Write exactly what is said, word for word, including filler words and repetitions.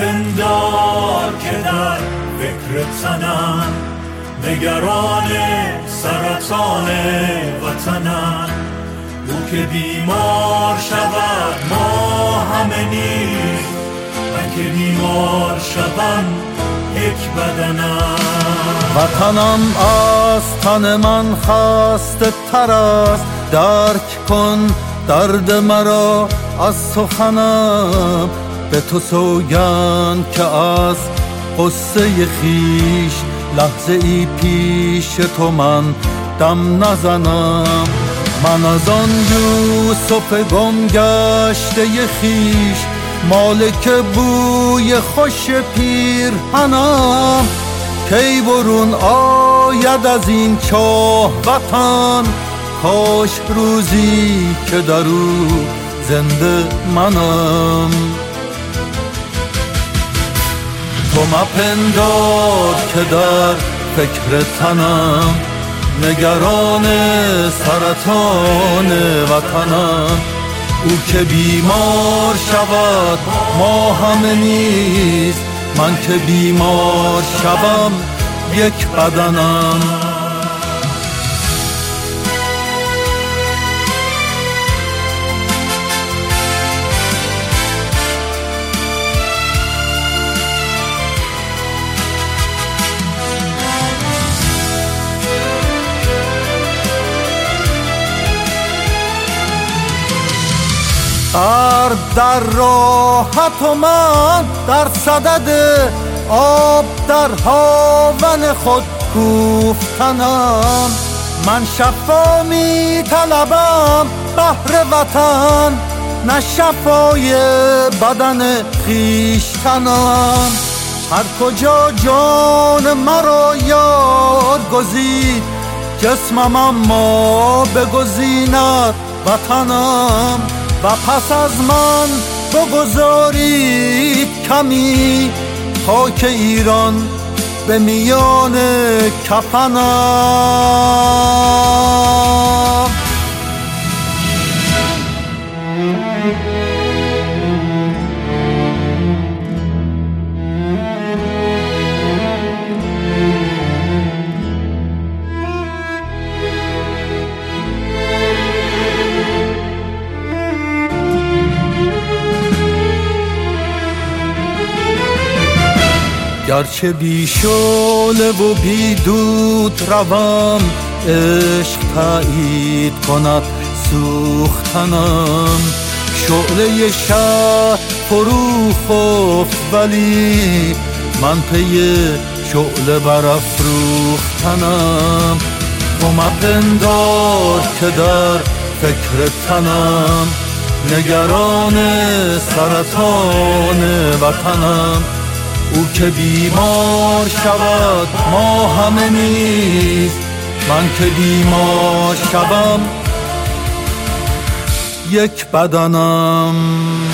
مپندار که در فکر تنم، نگران سرطان وطنم. او که بیمار شود ما همه نیز، من که بیمار شدم یک بدنم. وطنم از تن من خسته تر است، درک کن درد مرا از سخنم. به تو سوگند که از قصه خیش لحظه ای پیش تو من دم نزنم. من از آن یوسف گم گشته خیش، مالک بوی خوش پیرهنم. کی برون آید از این چاه وطن، کاش روزی که در او زنده منم. تو مپندار که در فکر تنم، نگران سرطان وطنم. او که بیمار شود ما همه نیز، من که بیمار شوم یک بدنم. غرب در راحت و من در صدد آب در هاون خود کوفتنم. من شفا می طلبم بهر وطن، نه شفای بدن خویشتنم. هر کجا جان مرا یار گزید، جسمم اما بگزیند وطنم. و پس از من بگذارید کمی، خاک ایران به میان کفنم. گرچه بی شعله و بی دود روم، عشق تأیید کند سوختنم. شعله شهر فرو خفت ولی من پی شعله برافروختنم. تو مپندار که در فکر تنم، نگران سرطان وطنم. او که بیمار شود ما همه نیز، من که بیمار شوم یک بدنم.